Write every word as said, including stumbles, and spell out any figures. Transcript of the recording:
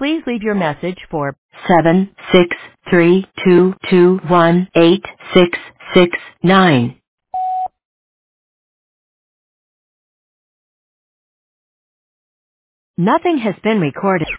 Please leave your message for seven six three two two one eight six six nine. Nothing has been recorded.